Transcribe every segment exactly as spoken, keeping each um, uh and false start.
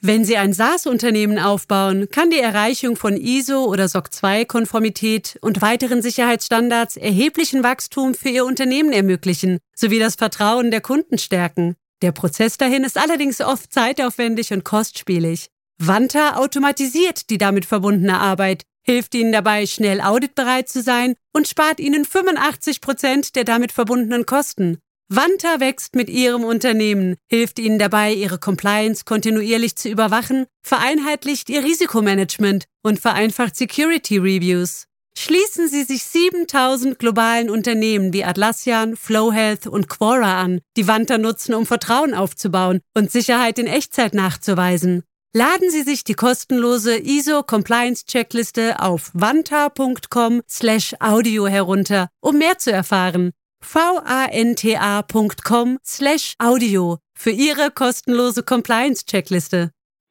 Wenn Sie ein SaaS-Unternehmen aufbauen, kann die Erreichung von I S O- oder S O C zwei Konformität und weiteren Sicherheitsstandards erheblichen Wachstum für Ihr Unternehmen ermöglichen, sowie das Vertrauen der Kunden stärken. Der Prozess dahin ist allerdings oft zeitaufwendig und kostspielig. Vanta automatisiert die damit verbundene Arbeit, hilft Ihnen dabei, schnell auditbereit zu sein und spart Ihnen fünfundachtzig Prozent der damit verbundenen Kosten. Vanta wächst mit Ihrem Unternehmen, hilft Ihnen dabei, Ihre Compliance kontinuierlich zu überwachen, vereinheitlicht Ihr Risikomanagement und vereinfacht Security Reviews. Schließen Sie sich siebentausend globalen Unternehmen wie Atlassian, Flowhealth und Quora an, die Vanta nutzen, um Vertrauen aufzubauen und Sicherheit in Echtzeit nachzuweisen. Laden Sie sich die kostenlose I S O-Compliance-Checkliste auf vanta.com slash audio herunter, um mehr zu erfahren. vanta.com slash audio für Ihre kostenlose Compliance-Checkliste.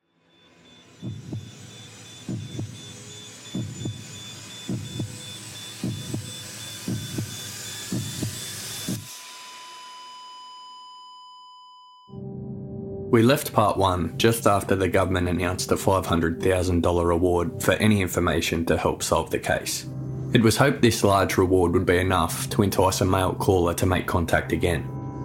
We left part one just after the government announced a five hundred thousand dollars award for any information to help solve the case. It was hoped this large reward would be enough to entice a male caller to make contact again.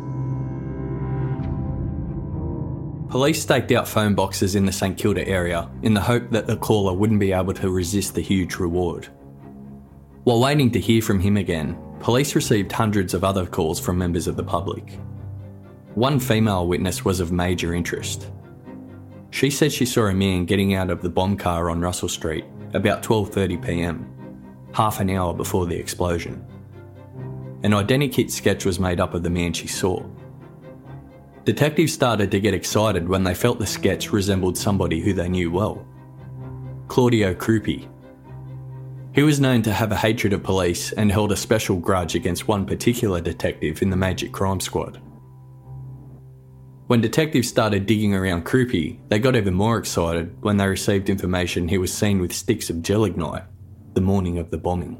Police staked out phone boxes in the St Kilda area in the hope that the caller wouldn't be able to resist the huge reward. While waiting to hear from him again, police received hundreds of other calls from members of the public. One female witness was of major interest. She said she saw a man getting out of the bomb car on Russell Street about twelve thirty p m, half an hour before the explosion. An identikit sketch was made up of the man she saw. Detectives started to get excited when they felt the sketch resembled somebody who they knew well. Claudio Krupi. He was known to have a hatred of police and held a special grudge against one particular detective in the Magic Crime Squad. When detectives started digging around Krupi, they got even more excited when they received information he was seen with sticks of gelignite the morning of the bombing.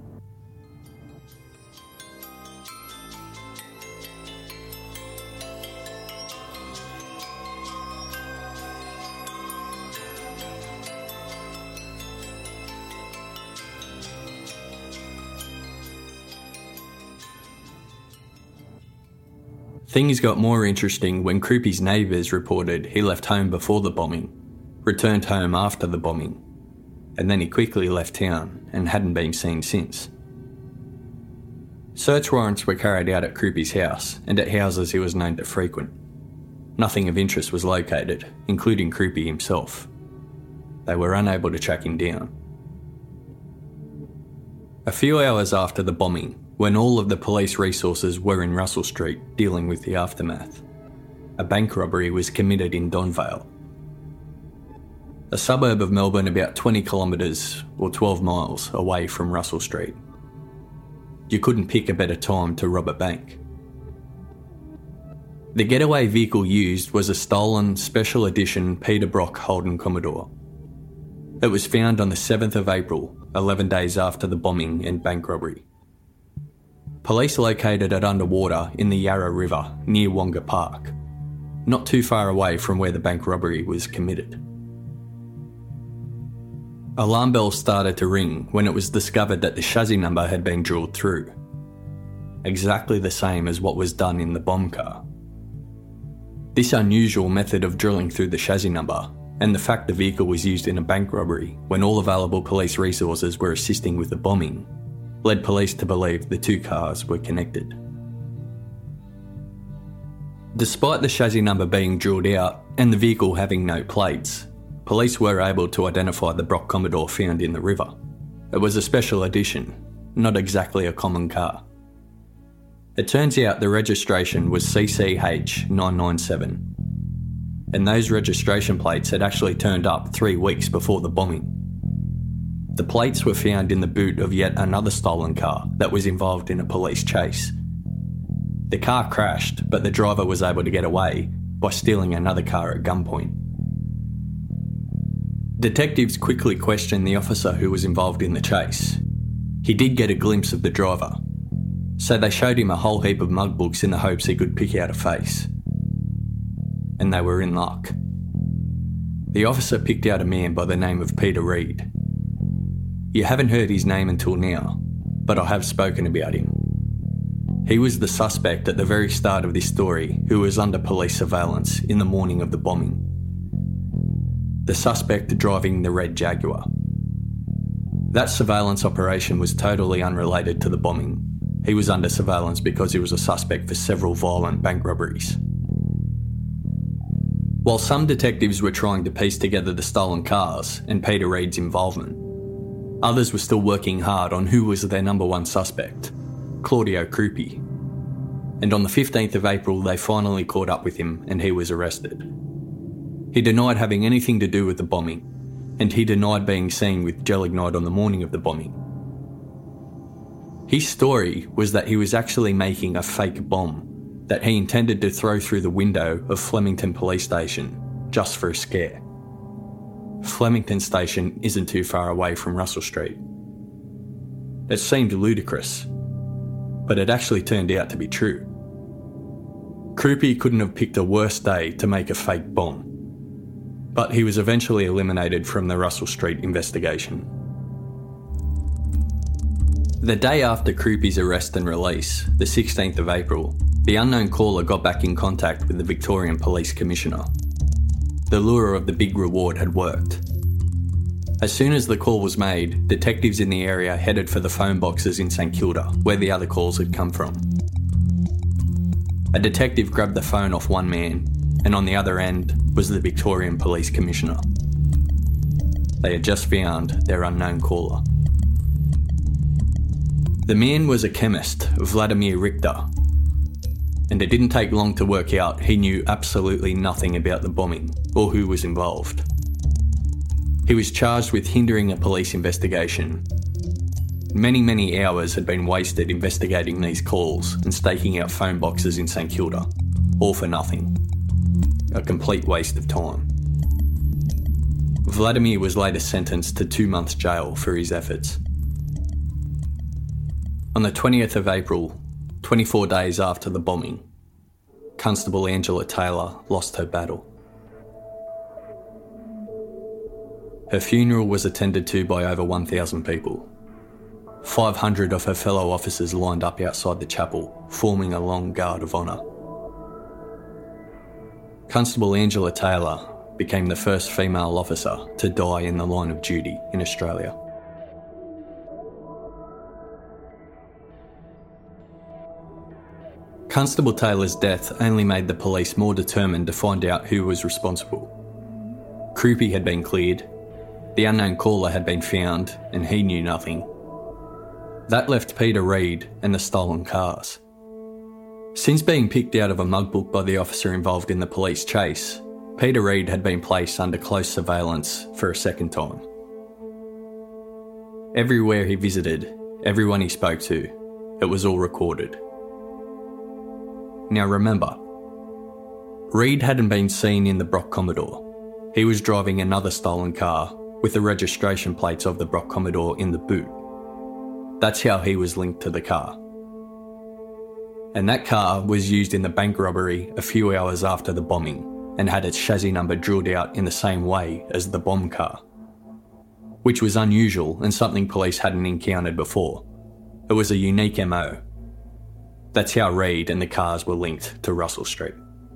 Things got more interesting when Krupi's neighbours reported he left home before the bombing, returned home after the bombing, and then he quickly left town and hadn't been seen since. Search warrants were carried out at Krupi's house and at houses he was known to frequent. Nothing of interest was located, including Krupi himself. They were unable to track him down. A few hours after the bombing, when all of the police resources were in Russell Street dealing with the aftermath, a bank robbery was committed in Donvale, a suburb of Melbourne about twenty kilometres or twelve miles away from Russell Street. You couldn't pick a better time to rob a bank. The getaway vehicle used was a stolen special edition Peter Brock Holden Commodore. It was found on the seventh of April, eleven days after the bombing and bank robbery. Police located it underwater in the Yarra River near Wonga Park, not too far away from where the bank robbery was committed. Alarm bells started to ring when it was discovered that the chassis number had been drilled through, exactly the same as what was done in the bomb car. This unusual method of drilling through the chassis number, and the fact the vehicle was used in a bank robbery when all available police resources were assisting with the bombing, led police to believe the two cars were connected. Despite the chassis number being drilled out and the vehicle having no plates, police were able to identify the Brock Commodore found in the river. It was a special edition, not exactly a common car. It turns out the registration was C C H nine nine seven, and those registration plates had actually turned up three weeks before the bombing. The plates were found in the boot of yet another stolen car that was involved in a police chase. The car crashed, but the driver was able to get away by stealing another car at gunpoint. Detectives quickly questioned the officer who was involved in the chase. He did get a glimpse of the driver, so they showed him a whole heap of mug books in the hopes he could pick out a face. And they were in luck. the officer picked out a man by the name of Peter Reid. You haven't heard his name until now, but I have spoken about him. He was the suspect at the very start of this story who was under police surveillance in the morning of the bombing. The suspect driving the red Jaguar. That surveillance operation was totally unrelated to the bombing. He was under surveillance because he was a suspect for several violent bank robberies. While some detectives were trying to piece together the stolen cars and Peter Reid's involvement, others were still working hard on who was their number one suspect, Claudio Krupi. And on the fifteenth of April, they finally caught up with him and he was arrested. He denied having anything to do with the bombing, and he denied being seen with Gelignite on the morning of the bombing. His story was that he was actually making a fake bomb that he intended to throw through the window of Flemington Police Station just for a scare. Flemington Station isn't too far away from Russell Street. It seemed ludicrous, but it actually turned out to be true. Krupi couldn't have picked a worse day to make a fake bomb, but he was eventually eliminated from the Russell Street investigation. The day after Krupi's arrest and release, the sixteenth of April, the unknown caller got back in contact with the Victorian Police Commissioner. The lure of the big reward had worked. As soon as the call was made, detectives in the area headed for the phone boxes in St Kilda, where the other calls had come from. A detective grabbed the phone off one man, and on the other end was the Victorian Police Commissioner. They had just found their unknown caller. The man was a chemist, Vladimir Richter, and it didn't take long to work out he knew absolutely nothing about the bombing or who was involved. He was charged with hindering a police investigation. Many, many hours had been wasted investigating these calls and staking out phone boxes in St Kilda, all for nothing. A complete waste of time. Vladimir was later sentenced to two months jail for his efforts. On the twentieth of April, twenty-four days after the bombing, Constable Angela Taylor lost her battle. Her funeral was attended to by over one thousand people. five hundred of her fellow officers lined up outside the chapel, forming a long guard of honour. Constable Angela Taylor became the first female officer to die in the line of duty in Australia. Constable Taylor's death only made the police more determined to find out who was responsible. Krupi had been cleared, the unknown caller had been found, and he knew nothing. That left Peter Reid and the stolen cars. Since being picked out of a mug book by the officer involved in the police chase, Peter Reid had been placed under close surveillance for a second time. Everywhere he visited, everyone he spoke to, it was all recorded. Now remember, Reid hadn't been seen in the Brock Commodore. He was driving another stolen car with the registration plates of the Brock Commodore in the boot. That's how he was linked to the car. And that car was used in the bank robbery a few hours after the bombing and had its chassis number drilled out in the same way as the bomb car, which was unusual and something police hadn't encountered before. It was a unique M O. That's how Reid and the cars were linked to Russell Street.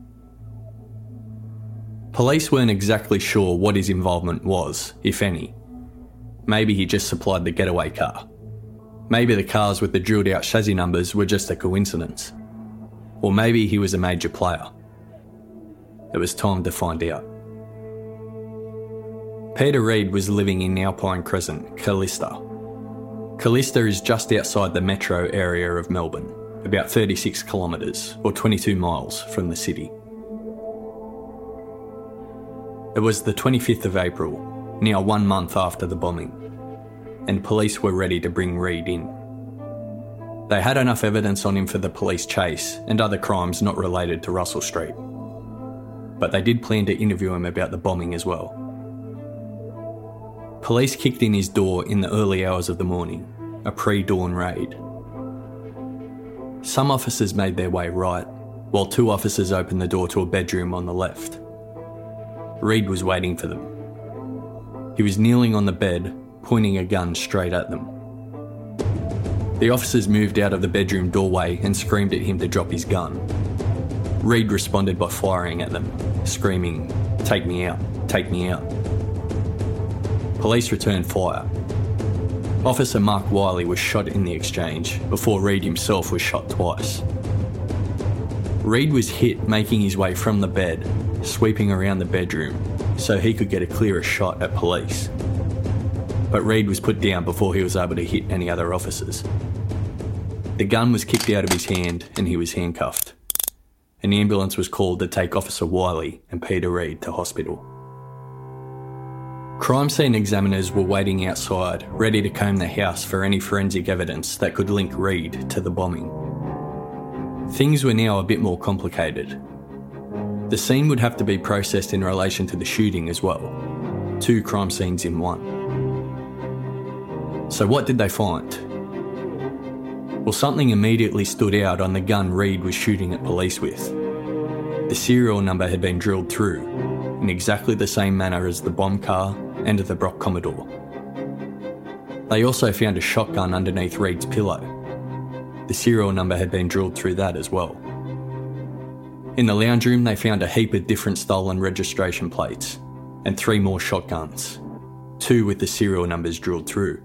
Police weren't exactly sure what his involvement was, if any. Maybe he just supplied the getaway car. Maybe the cars with the drilled out chassis numbers were just a coincidence. Or maybe he was a major player. It was time to find out. Peter Reid was living in Alpine Crescent, Callista. Callista is just outside the metro area of Melbourne, about thirty-six kilometres or twenty-two miles from the city. It was the twenty-fifth of April, now one month after the bombing, and police were ready to bring Reid in. They had enough evidence on him for the police chase and other crimes not related to Russell Street, but they did plan to interview him about the bombing as well. Police kicked in his door in the early hours of the morning, a pre-dawn raid. Some officers made their way right, while two officers opened the door to a bedroom on the left. Reid was waiting for them. He was kneeling on the bed, pointing a gun straight at them. The officers moved out of the bedroom doorway and screamed at him to drop his gun. Reid responded by firing at them, screaming, "Take me out, take me out." Police returned fire. Officer Mark Wiley was shot in the exchange before Reid himself was shot twice. Reid was hit making his way from the bed, sweeping around the bedroom so he could get a clearer shot at police. But Reid was put down before he was able to hit any other officers. The gun was kicked out of his hand and he was handcuffed. An ambulance was called to take Officer Wiley and Peter Reid to hospital. Crime scene examiners were waiting outside, ready to comb the house for any forensic evidence that could link Reid to the bombing. Things were now a bit more complicated. The scene would have to be processed in relation to the shooting as well. Two crime scenes in one. So what did they find? Well, something immediately stood out on the gun Reid was shooting at police with. The serial number had been drilled through, in exactly the same manner as the bomb car and the Brock Commodore. They also found a shotgun underneath Reid's pillow. The serial number had been drilled through that as well. In the lounge room, they found a heap of different stolen registration plates and three more shotguns, two with the serial numbers drilled through.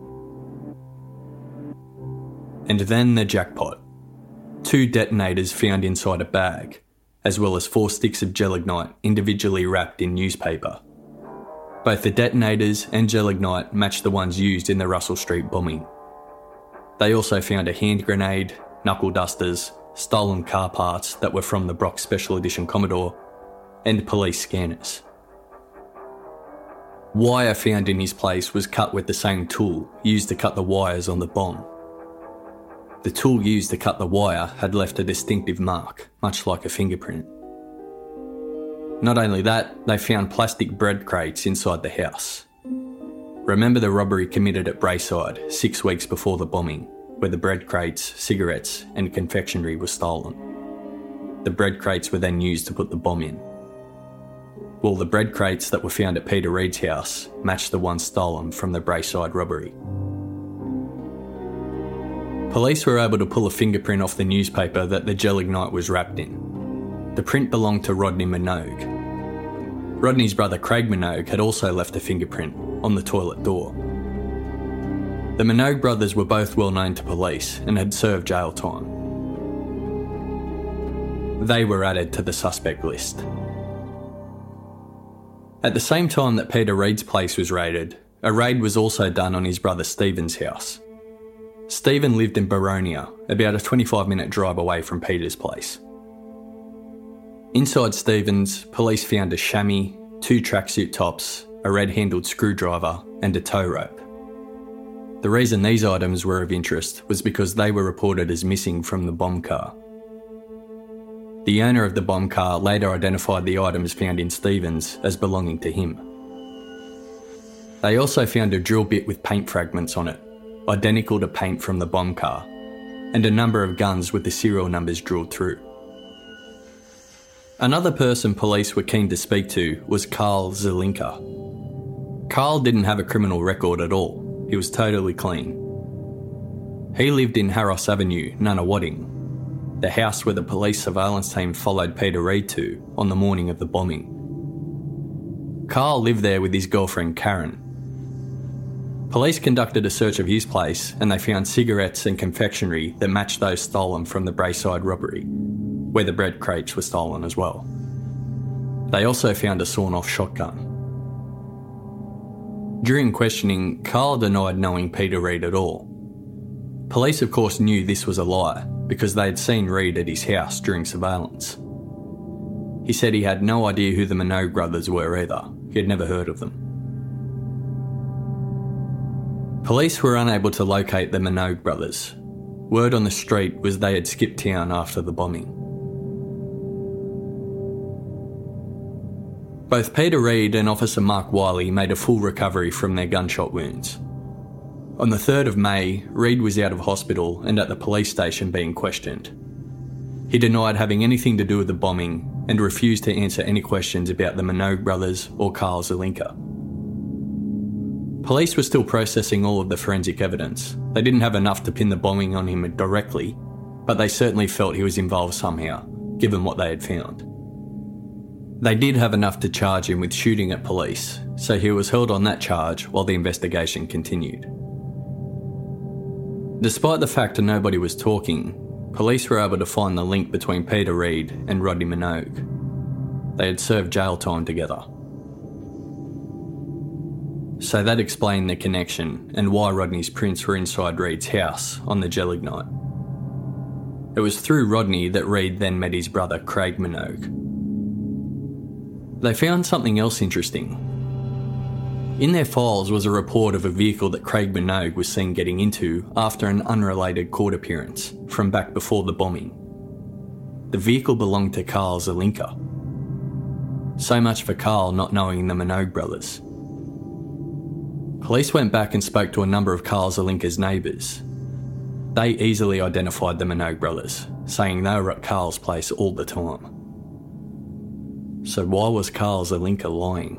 And then the jackpot. Two detonators found inside a bag, as well as four sticks of gelignite individually wrapped in newspaper. Both the detonators and gelignite matched the ones used in the Russell Street bombing. They also found a hand grenade, knuckle dusters, stolen car parts that were from the Brock Special Edition Commodore, and police scanners. Wire found in his place was cut with the same tool used to cut the wires on the bomb. The tool used to cut the wire had left a distinctive mark, much like a fingerprint. Not only that, they found plastic bread crates inside the house. Remember the robbery committed at Braeside six weeks before the bombing, where the bread crates, cigarettes and confectionery were stolen. The bread crates were then used to put the bomb in. Well, the bread crates that were found at Peter Reid's house matched the ones stolen from the Braeside robbery. Police were able to pull a fingerprint off the newspaper that the gelignite was wrapped in. The print belonged to Rodney Minogue. Rodney's brother Craig Minogue had also left a fingerprint on the toilet door. The Minogue brothers were both well known to police and had served jail time. They were added to the suspect list. At the same time that Peter Reid's place was raided, a raid was also done on his brother Stephen's house. Stephen lived in Boronia, about a twenty-five minute drive away from Peter's place. Inside Stephen's, police found a chamois, two tracksuit tops, a red-handled screwdriver and a tow rope. The reason these items were of interest was because they were reported as missing from the bomb car. The owner of the bomb car later identified the items found in Stephen's as belonging to him. They also found a drill bit with paint fragments on it, identical to paint from the bomb car, and a number of guns with the serial numbers drilled through. Another person police were keen to speak to was Carl Zelinka. Carl didn't have a criminal record at all. He was totally clean. He lived in Harros Avenue, Nunawading, the house where the police surveillance team followed Peter Reid to on the morning of the bombing. Carl lived there with his girlfriend Karen. Police conducted a search of his place and they found cigarettes and confectionery that matched those stolen from the Braeside robbery, where the bread crates were stolen as well. They also found a sawn-off shotgun. During questioning, Carl denied knowing Peter Reid at all. Police of course knew this was a lie because they had seen Reid at his house during surveillance. He said he had no idea who the Minogue brothers were either. He had never heard of them. Police were unable to locate the Minogue brothers. Word on the street was they had skipped town after the bombing. Both Peter Reid and Officer Mark Wiley made a full recovery from their gunshot wounds. On the third of May, Reid was out of hospital and at the police station being questioned. He denied having anything to do with the bombing and refused to answer any questions about the Minogue brothers or Carl Zelenka. Police were still processing all of the forensic evidence. They didn't have enough to pin the bombing on him directly, but they certainly felt he was involved somehow, given what they had found. They did have enough to charge him with shooting at police, so he was held on that charge while the investigation continued. Despite the fact that nobody was talking, police were able to find the link between Peter Reid and Rodney Minogue. They had served jail time together. So that explained the connection and why Rodney's prints were inside Reid's house on the Gelig night. It was through Rodney that Reid then met his brother Craig Minogue. They found something else interesting. In their files was a report of a vehicle that Craig Minogue was seen getting into after an unrelated court appearance from back before the bombing. The vehicle belonged to Carl Zelenka. So much for Carl not knowing the Minogue brothers. Police went back and spoke to a number of Carl Zelenka's neighbours. They easily identified the Minogue brothers, saying they were at Carl's place all the time. So why was Carl Zelenka lying?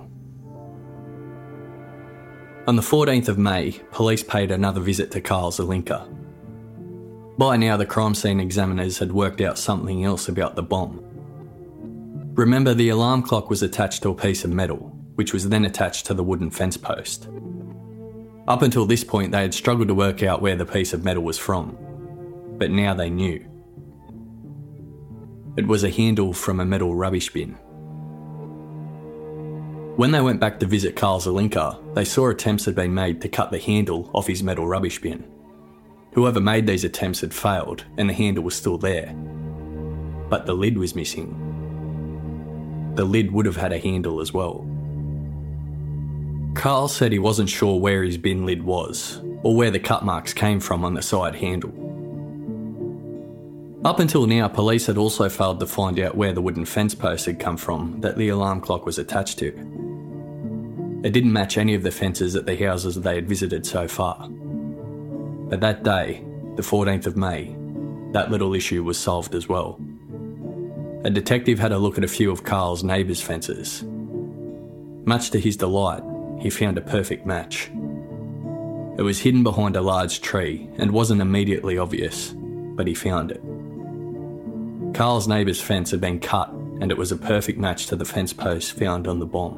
On the fourteenth of May, police paid another visit to Carl Zelenka. By now, the crime scene examiners had worked out something else about the bomb. Remember, the alarm clock was attached to a piece of metal, which was then attached to the wooden fence post. Up until this point, they had struggled to work out where the piece of metal was from, but now they knew. It was a handle from a metal rubbish bin. When they went back to visit Carl Zelenka, they saw attempts had been made to cut the handle off his metal rubbish bin. Whoever made these attempts had failed, and the handle was still there. But the lid was missing. The lid would have had a handle as well. Carl said he wasn't sure where his bin lid was, or where the cut marks came from on the side handle. Up until now, police had also failed to find out where the wooden fence post had come from that the alarm clock was attached to. It didn't match any of the fences at the houses they had visited so far. But that day, the fourteenth of May, that little issue was solved as well. A detective had a look at a few of Carl's neighbours' fences. Much to his delight, he found a perfect match. It was hidden behind a large tree and wasn't immediately obvious, but he found it. Carl's neighbour's fence had been cut, and it was a perfect match to the fence post found on the bomb.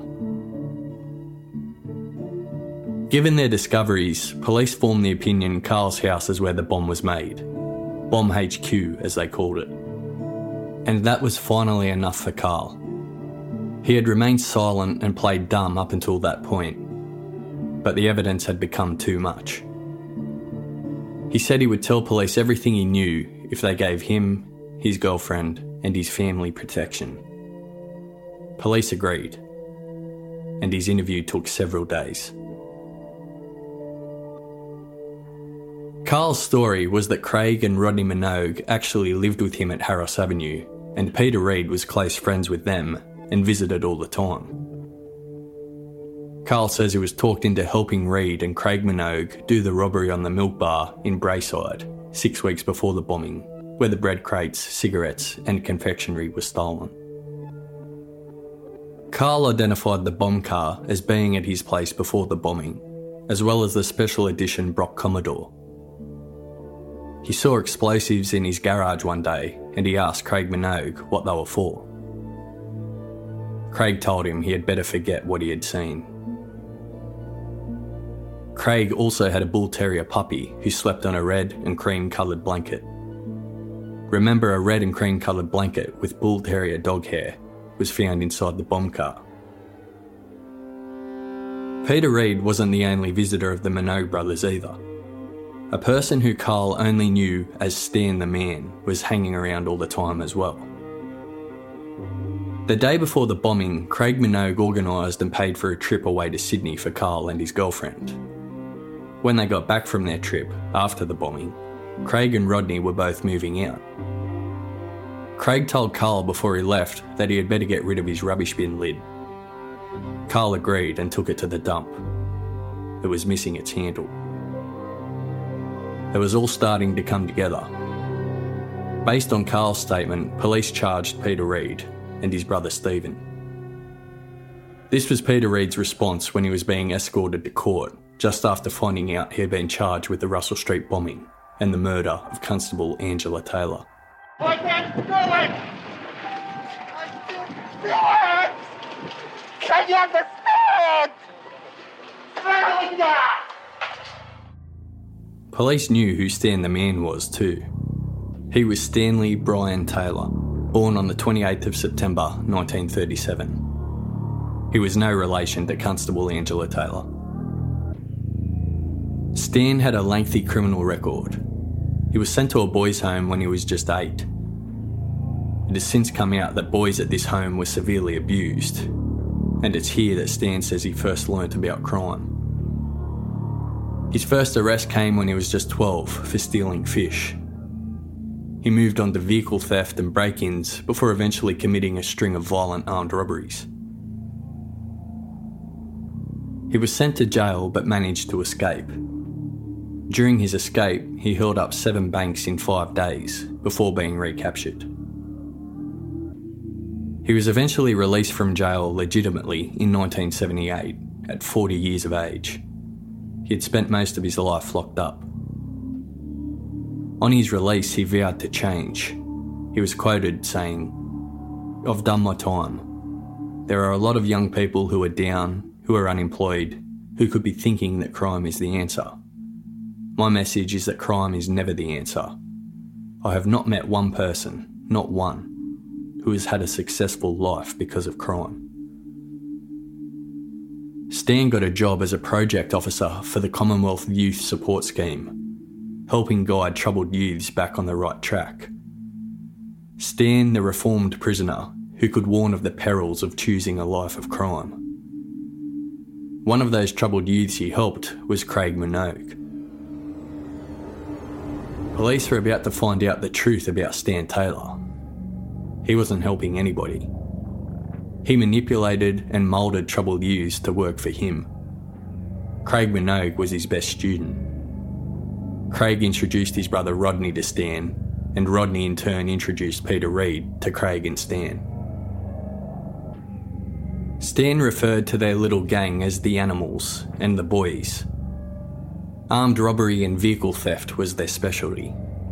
Given their discoveries, police formed the opinion Carl's house is where the bomb was made. Bomb H Q, as they called it. And that was finally enough for Carl. He had remained silent and played dumb up until that point, but the evidence had become too much. He said he would tell police everything he knew if they gave him, his girlfriend, and his family protection. Police agreed, and his interview took several days. Carl's story was that Craig and Rodney Minogue actually lived with him at Harris Avenue, and Peter Reid was close friends with them and visited all the time. Carl says he was talked into helping Reid and Craig Minogue do the robbery on the Milk Bar in Braeside, six weeks before the bombing, where the bread crates, cigarettes and confectionery were stolen. Carl identified the bomb car as being at his place before the bombing, as well as the special edition Brock Commodore. He saw explosives in his garage one day and he asked Craig Minogue what they were for. Craig told him he had better forget what he had seen. Craig also had a bull terrier puppy who slept on a red and cream coloured blanket. Remember, a red and cream coloured blanket with bull terrier dog hair was found inside the bomb car. Peter Reid wasn't the only visitor of the Minogue brothers either. A person who Carl only knew as Stan the Man was hanging around all the time as well. The day before the bombing, Craig Minogue organised and paid for a trip away to Sydney for Carl and his girlfriend. When they got back from their trip, after the bombing, Craig and Rodney were both moving out. Craig told Carl before he left that he had better get rid of his rubbish bin lid. Carl agreed and took it to the dump. It was missing its handle. It was all starting to come together. Based on Carl's statement, police charged Peter Reid, and his brother Stephen. This was Peter Reid's response when he was being escorted to court just after finding out he had been charged with the Russell Street bombing and the murder of Constable Angela Taylor. I can't do it! I can't do it! Can you understand? Failure! Police knew who Stan the Man was too. He was Stanley Brian Taylor, born on the twenty-eighth of September nineteen thirty-seven. He was no relation to Constable Angela Taylor. Stan had a lengthy criminal record. He was sent to a boys' home when he was just eight. It has since come out that boys at this home were severely abused, and it's here that Stan says he first learnt about crime. His first arrest came when he was just twelve for stealing fish. He moved on to vehicle theft and break-ins before eventually committing a string of violent armed robberies. He was sent to jail but managed to escape. During his escape, he held up seven banks in five days before being recaptured. He was eventually released from jail legitimately in nineteen seventy-eight at forty years of age. He had spent most of his life locked up. On his release, he vowed to change. He was quoted saying, "I've done my time. There are a lot of young people who are down, who are unemployed, who could be thinking that crime is the answer. My message is that crime is never the answer. I have not met one person, not one, who has had a successful life because of crime." Stan got a job as a project officer for the Commonwealth Youth Support Scheme, helping guide troubled youths back on the right track. Stan, the reformed prisoner who could warn of the perils of choosing a life of crime. One of those troubled youths he helped was Craig Minogue. Police were about to find out the truth about Stan Taylor. He wasn't helping anybody. He manipulated and moulded troubled youths to work for him. Craig Minogue was his best student. Craig introduced his brother Rodney to Stan, and Rodney in turn introduced Peter Reid to Craig and Stan. Stan referred to their little gang as the Animals and the Boys. Armed robbery and vehicle theft was their specialty.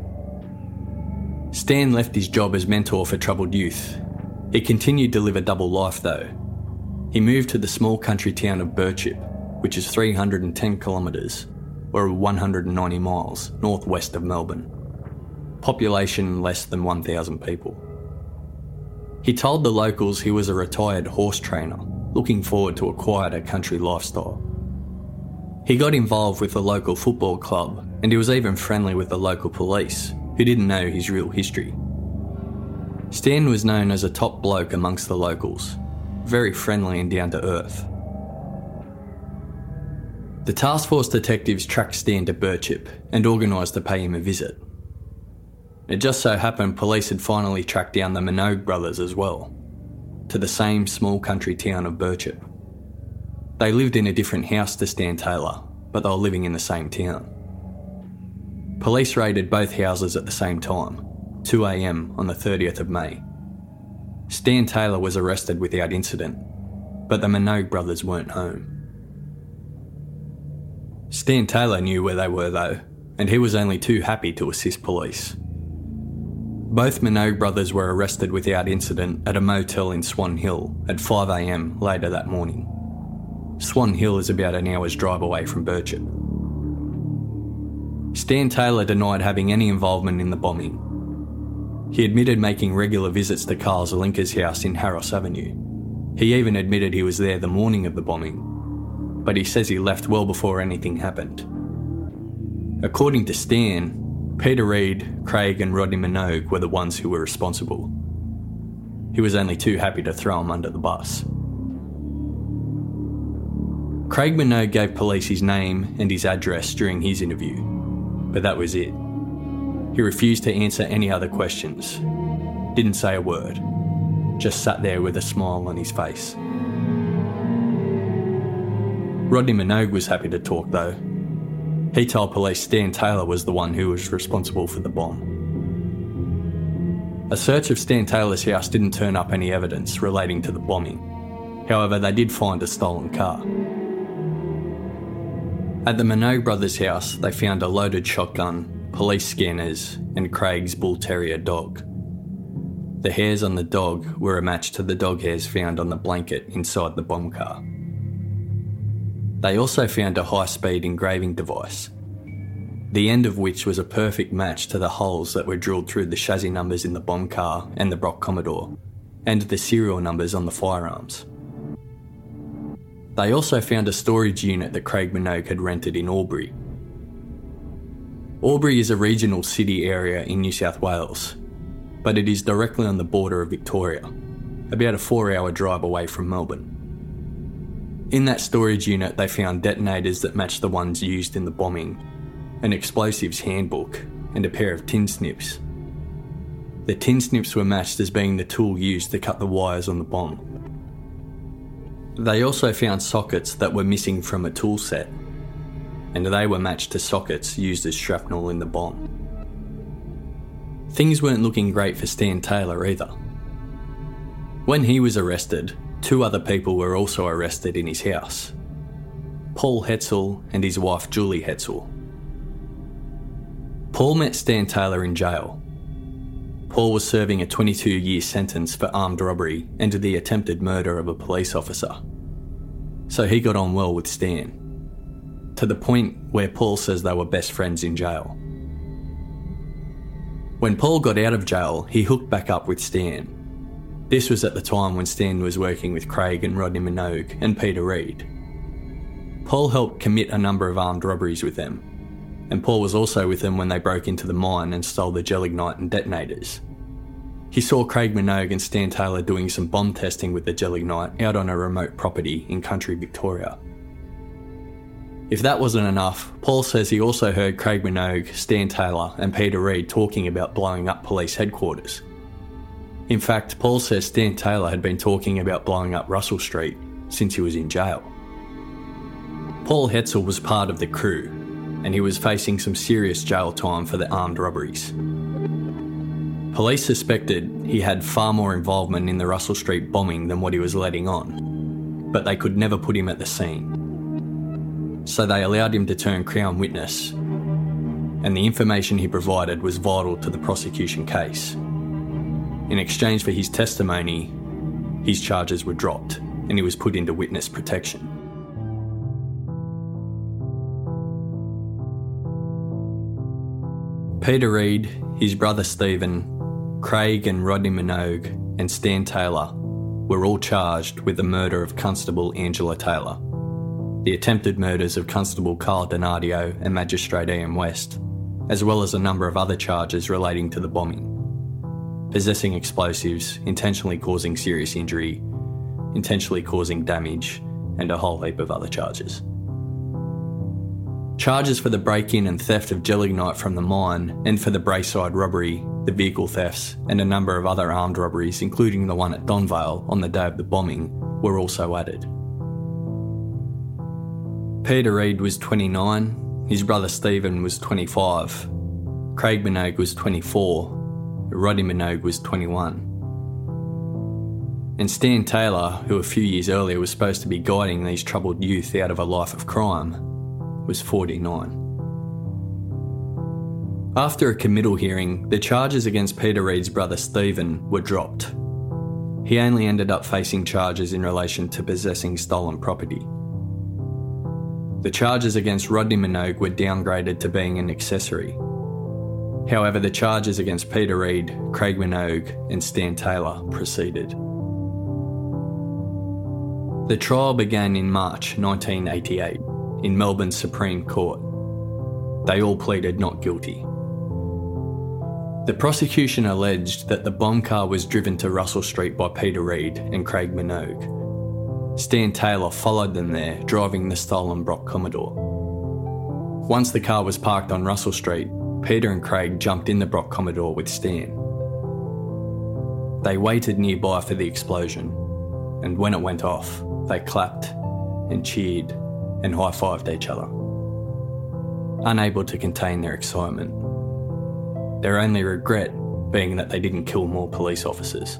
Stan left his job as mentor for troubled youth. He continued to live a double life though. He moved to the small country town of Birchip, which is three hundred ten kilometres, or one hundred ninety miles, northwest of Melbourne. Population less than one thousand people. He told the locals he was a retired horse trainer, looking forward to a quieter country lifestyle. He got involved with the local football club, and he was even friendly with the local police, who didn't know his real history. Stan was known as a top bloke amongst the locals, very friendly and down to earth. The task force detectives tracked Stan to Birchip and organised to pay him a visit. It just so happened police had finally tracked down the Minogue brothers as well, to the same small country town of Birchip. They lived in a different house to Stan Taylor, but they were living in the same town. Police raided both houses at the same time, two a.m. on the thirtieth of May. Stan Taylor was arrested without incident, but the Minogue brothers weren't home. Stan Taylor knew where they were though, and he was only too happy to assist police. Both Minogue brothers were arrested without incident at a motel in Swan Hill at five a.m. later that morning. Swan Hill is about an hour's drive away from Birchip. Stan Taylor denied having any involvement in the bombing. He admitted making regular visits to Carl Zelinka's house in Harris Avenue. He even admitted he was there the morning of the bombing, but he says he left well before anything happened. According to Stan, Peter Reid, Craig and Rodney Minogue were the ones who were responsible. He was only too happy to throw them under the bus. Craig Minogue gave police his name and his address during his interview, but that was it. He refused to answer any other questions, didn't say a word, just sat there with a smile on his face. Rodney Minogue was happy to talk though. He told police Stan Taylor was the one who was responsible for the bomb. A search of Stan Taylor's house didn't turn up any evidence relating to the bombing. However, they did find a stolen car. At the Minogue brothers' house, they found a loaded shotgun, police scanners, and Craig's bull terrier dog. The hairs on the dog were a match to the dog hairs found on the blanket inside the bomb car. They also found a high-speed engraving device, the end of which was a perfect match to the holes that were drilled through the chassis numbers in the bomb car and the Brock Commodore, and the serial numbers on the firearms. They also found a storage unit that Craig Minogue had rented in Albury. Albury is a regional city area in New South Wales, but it is directly on the border of Victoria, about a four-hour drive away from Melbourne. In that storage unit, they found detonators that matched the ones used in the bombing, an explosives handbook, and a pair of tin snips. The tin snips were matched as being the tool used to cut the wires on the bomb. They also found sockets that were missing from a tool set, and they were matched to sockets used as shrapnel in the bomb. Things weren't looking great for Stan Taylor either. When he was arrested, two other people were also arrested in his house: Paul Hetzel and his wife Julie Hetzel. Paul met Stan Taylor in jail. Paul was serving a twenty-two year sentence for armed robbery and the attempted murder of a police officer. So he got on well with Stan, to the point where Paul says they were best friends in jail. When Paul got out of jail, he hooked back up with Stan. This was at the time when Stan was working with Craig and Rodney Minogue and Peter Reid. Paul helped commit a number of armed robberies with them, and Paul was also with them when they broke into the mine and stole the gelignite and detonators. He saw Craig Minogue and Stan Taylor doing some bomb testing with the gelignite out on a remote property in country Victoria. If that wasn't enough, Paul says he also heard Craig Minogue, Stan Taylor and Peter Reid talking about blowing up police headquarters. In fact, Paul says Stan Taylor had been talking about blowing up Russell Street since he was in jail. Paul Hetzel was part of the crew, and he was facing some serious jail time for the armed robberies. Police suspected he had far more involvement in the Russell Street bombing than what he was letting on, but they could never put him at the scene. So they allowed him to turn Crown witness, and the information he provided was vital to the prosecution case. In exchange for his testimony, his charges were dropped and he was put into witness protection. Peter Reid, his brother Stephen, Craig and Rodney Minogue and Stan Taylor were all charged with the murder of Constable Angela Taylor, the attempted murders of Constable Carl Donadio and Magistrate Ian West, as well as a number of other charges relating to the bombing: possessing explosives, intentionally causing serious injury, intentionally causing damage, and a whole heap of other charges. Charges for the break-in and theft of gelignite from the mine, and for the Braeside robbery, the vehicle thefts, and a number of other armed robberies, including the one at Donvale on the day of the bombing, were also added. Peter Reid was twenty-nine, his brother Stephen was twenty-five, Craig Minogue was twenty-four, Rodney Minogue was twenty-one. And Stan Taylor, who a few years earlier was supposed to be guiding these troubled youth out of a life of crime, was forty-nine. After a committal hearing, the charges against Peter Reid's brother Stephen were dropped. He only ended up facing charges in relation to possessing stolen property. The charges against Rodney Minogue were downgraded to being an accessory. However, the charges against Peter Reid, Craig Minogue and Stan Taylor proceeded. The trial began in March nineteen eighty-eight in Melbourne's Supreme Court. They all pleaded not guilty. The prosecution alleged that the bomb car was driven to Russell Street by Peter Reid and Craig Minogue. Stan Taylor followed them there, driving the stolen Brock Commodore. Once the car was parked on Russell Street, Peter and Craig jumped in the Brock Commodore with Stan. They waited nearby for the explosion, and when it went off, they clapped and cheered and high-fived each other, unable to contain their excitement. Their only regret being that they didn't kill more police officers.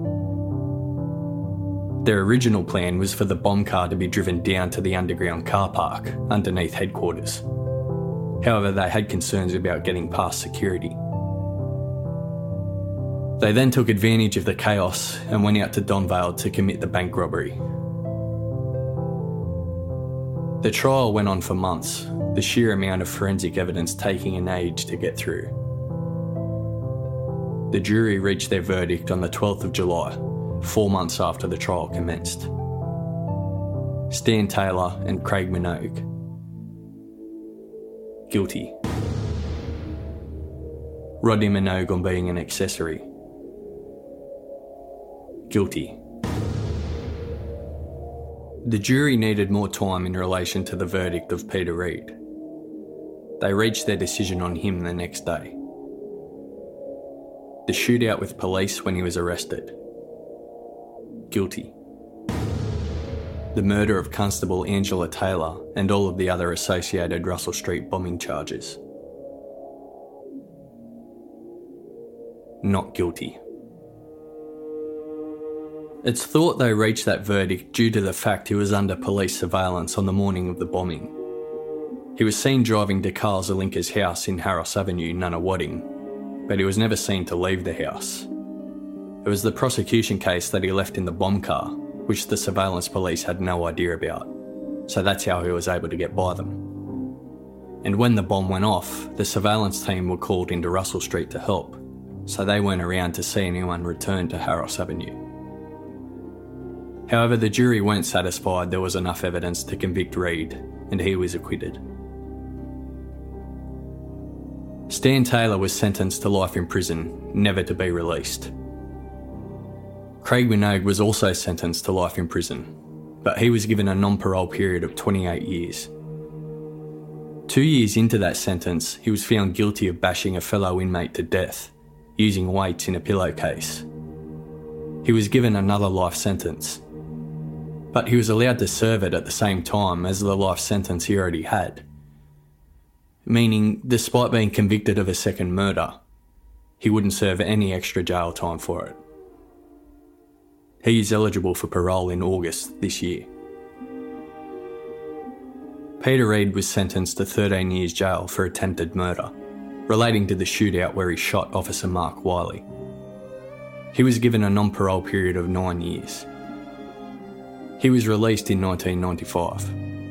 Their original plan was for the bomb car to be driven down to the underground car park underneath headquarters. However, they had concerns about getting past security. They then took advantage of the chaos and went out to Donvale to commit the bank robbery. The trial went on for months, the sheer amount of forensic evidence taking an age to get through. The jury reached their verdict on the twelfth of July, four months after the trial commenced. Stan Taylor and Craig Minogue. Guilty. Rodney Minogue on being an accessory. Guilty. The jury needed more time in relation to the verdict of Peter Reid. They reached their decision on him the next day. The shootout with police when he was arrested. Guilty. The murder of Constable Angela Taylor and all of the other associated Russell Street bombing charges. Not guilty. It's thought they reached that verdict due to the fact he was under police surveillance on the morning of the bombing. He was seen driving to Carl Zelinka's house in Harris Avenue, Nunawading, but he was never seen to leave the house. It was the prosecution case that he left in the bomb car, which the surveillance police had no idea about, so that's how he was able to get by them. And when the bomb went off, the surveillance team were called into Russell Street to help, so they weren't around to see anyone return to Harris Avenue. However, the jury weren't satisfied there was enough evidence to convict Reid, and he was acquitted. Stan Taylor was sentenced to life in prison, never to be released. Craig Minogue was also sentenced to life in prison, but he was given a non-parole period of twenty-eight years. Two years into that sentence, he was found guilty of bashing a fellow inmate to death, using weights in a pillowcase. He was given another life sentence, but he was allowed to serve it at the same time as the life sentence he already had. Meaning, despite being convicted of a second murder, he wouldn't serve any extra jail time for it. He is eligible for parole in August this year. Peter Reid was sentenced to thirteen years jail for attempted murder, relating to the shootout where he shot Officer Mark Wiley. He was given a non-parole period of nine years. He was released in nineteen ninety-five.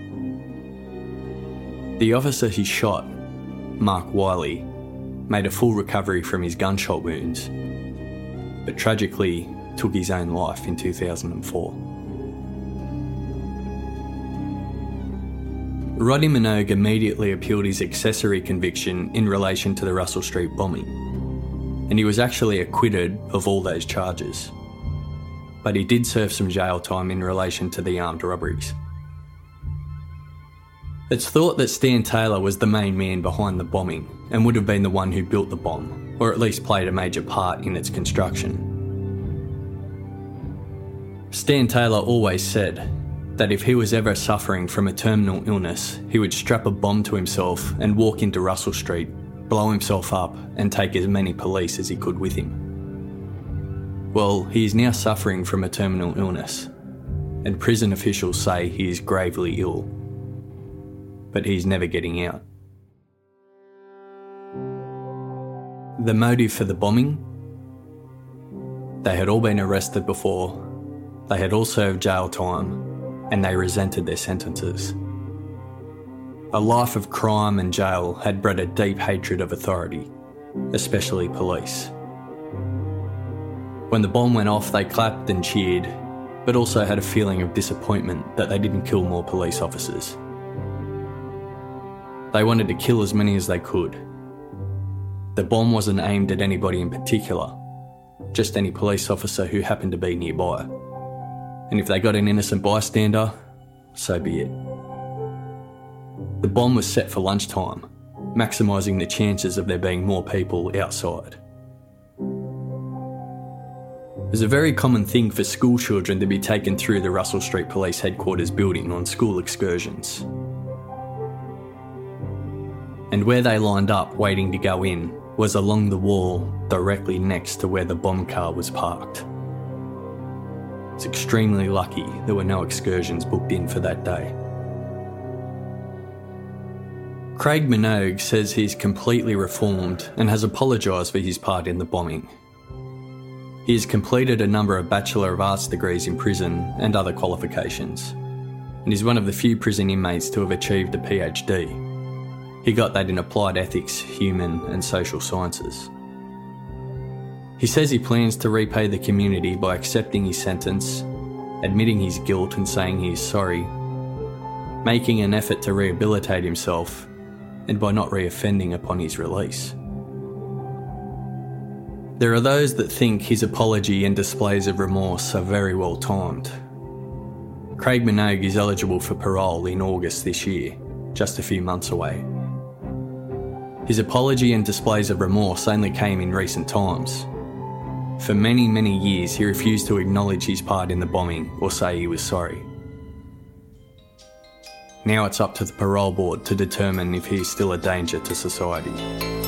The officer he shot, Mark Wiley, made a full recovery from his gunshot wounds, but tragically took his own life in two thousand four. Rodney Minogue immediately appealed his accessory conviction in relation to the Russell Street bombing, and he was actually acquitted of all those charges. But he did serve some jail time in relation to the armed robberies. It's thought that Stan Taylor was the main man behind the bombing and would have been the one who built the bomb, or at least played a major part in its construction. Stan Taylor always said that if he was ever suffering from a terminal illness, he would strap a bomb to himself and walk into Russell Street, blow himself up and take as many police as he could with him. Well, he is now suffering from a terminal illness, and prison officials say he is gravely ill, but he's never getting out. The motive for the bombing? They had all been arrested before, they had all served jail time, and they resented their sentences. A life of crime and jail had bred a deep hatred of authority, especially police. When the bomb went off, they clapped and cheered, but also had a feeling of disappointment that they didn't kill more police officers. They wanted to kill as many as they could. The bomb wasn't aimed at anybody in particular, just any police officer who happened to be nearby. And if they got an innocent bystander, so be it. The bomb was set for lunchtime, maximising the chances of there being more people outside. It was a very common thing for school children to be taken through the Russell Street Police Headquarters building on school excursions. And where they lined up waiting to go in, was along the wall directly next to where the bomb car was parked. It's extremely lucky there were no excursions booked in for that day. Craig Minogue says he's completely reformed and has apologised for his part in the bombing. He has completed a number of Bachelor of Arts degrees in prison and other qualifications, and is one of the few prison inmates to have achieved a P H D. He got that in applied ethics, human and social sciences. He says he plans to repay the community by accepting his sentence, admitting his guilt and saying he is sorry, making an effort to rehabilitate himself, and by not reoffending upon his release. There are those that think his apology and displays of remorse are very well timed. Craig Minogue is eligible for parole in August this year, just a few months away. His apology and displays of remorse only came in recent times. For many, many years he refused to acknowledge his part in the bombing or say he was sorry. Now it's up to the parole board to determine if he is still a danger to society.